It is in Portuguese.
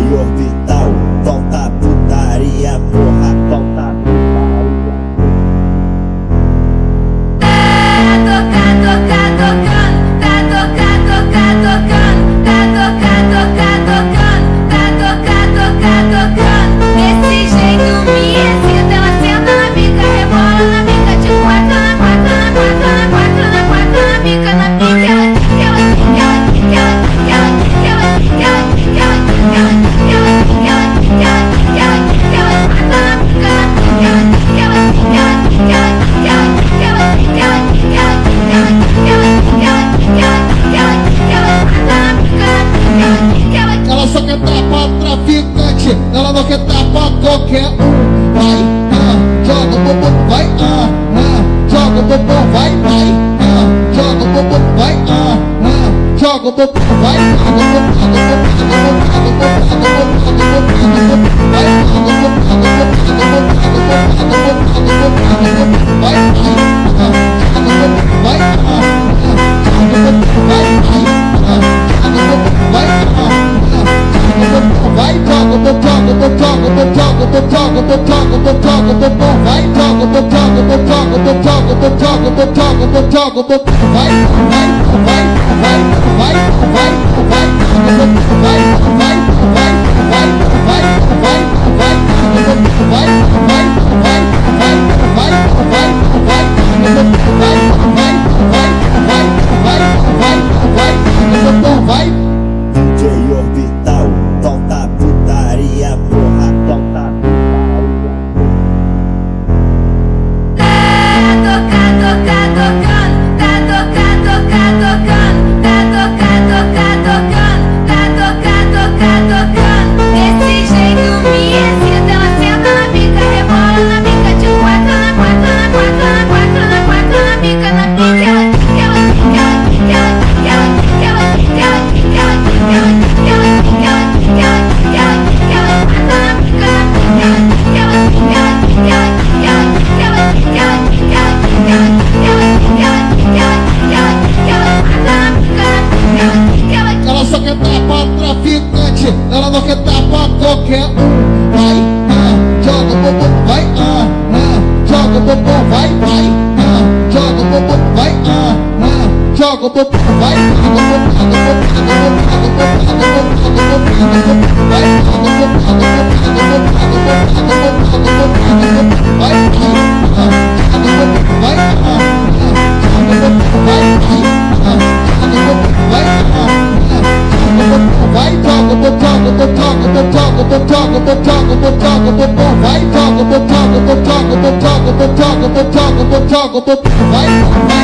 Orbital, volta putaria, porra, volta putaria. Desse jeito me excita, ela senta na bica, rebola na bica, te corta na bica, na bica, Ela só quer tapar traficante, ela não quer tapar qualquer um. Vai, joga o bumbum, vai, joga o bumbum, vai, joga o bumbum, vai, joga o bumbum, vai, DJ Orbital, volta putaria, porra, volta putaria. Desse jeito me excita, ela senta na bica, rebola na bica, te corta na bica, na bica. Ela só quer tapar traficante, ela não quer tapar qualquer um. Vai, joga o bumbum, vai, joga o bumbum, vai, joga o bumbum, vai, joga o bumbum, vai, vai,